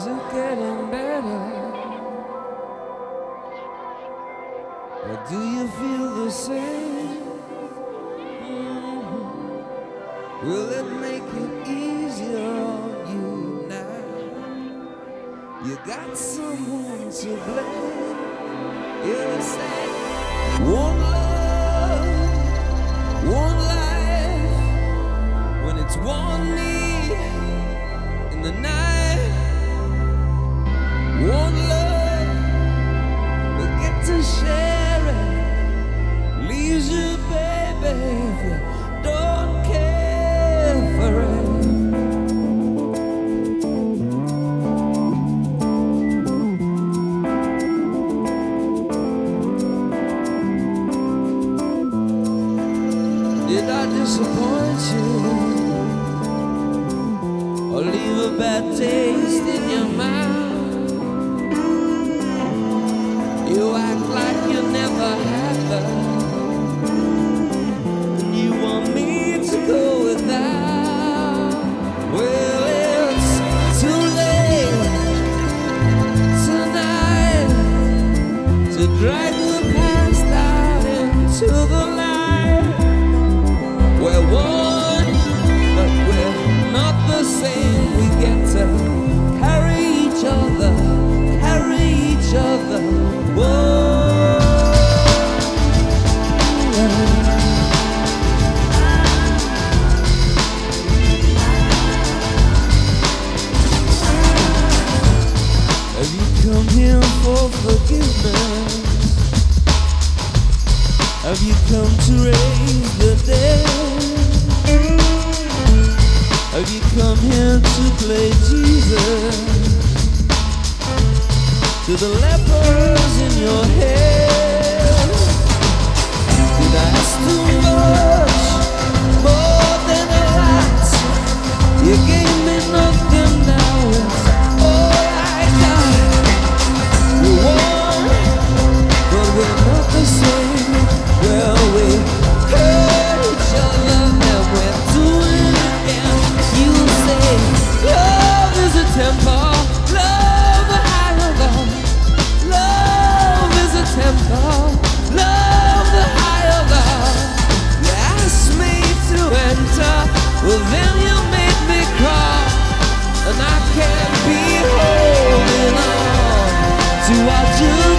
Is it getting better? Or do you feel the same? Will it make it easier on you now? You got someone to blame. You say, one love, one life. When it's one need in the night, one love, we get to share it. Leaves you, baby, if you don't care for it. Did I disappoint you? Or leave a bad taste in your mouth? You act like you never happened. You want me to go without. Well, it's too late tonight to drag the past out into the light. We're one, but we're not the same. We get to carry each other, carry each other. Whoa. Have you come here for forgiveness? Have you come to raise the dead? Have you come here to play Jesus to the lepers in your head? Did I ask too much, more than a lot? You gave me nothing, now it's all I got. We're one, but we're not the same. Well, we hurt each other and we're doing it again. You say love is a temple, love a higher love. Love is a temple, love the higher love. You asked me to enter, well then you made me crawl, and I can't be holding on to what you